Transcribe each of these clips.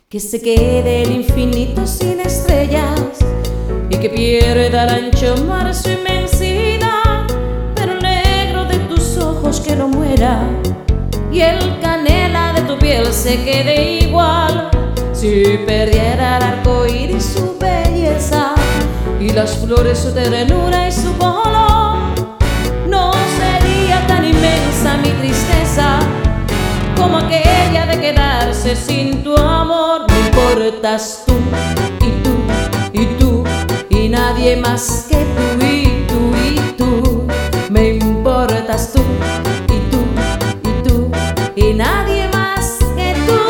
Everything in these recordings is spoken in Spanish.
que se quede el infinito sin estrellas y que pierda el ancho mar su inmensidad, pero el negro de tus ojos que no muera y el canela de tu piel se quede igual. Si perdiera el arco iris su belleza y las flores su ternura y su color, no sería tan inmensa mi tristeza como aquella de quedarse sin tu amor. Me importas tú y tú y tú y nadie más que tú y tú y tú. Me importas tú y tú y tú y nadie más que tú.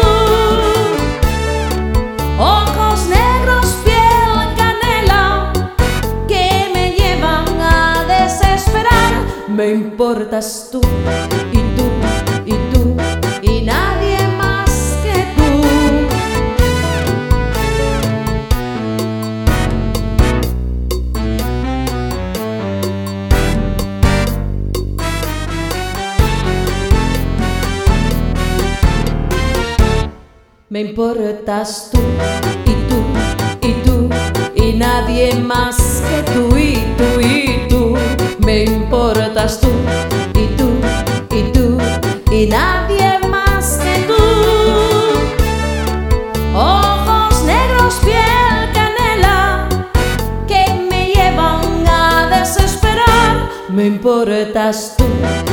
Ojos negros, piel canela, que me llevan a desesperar. Me importas tú y tú y tú y nadie más que tú. Me importas tú y tú y tú y nadie más que tú y tú y tú. Me importas tú y tú y tú y nadie más que tú. Ojos negros, piel canela, que me llevan a desesperar. Me importas tú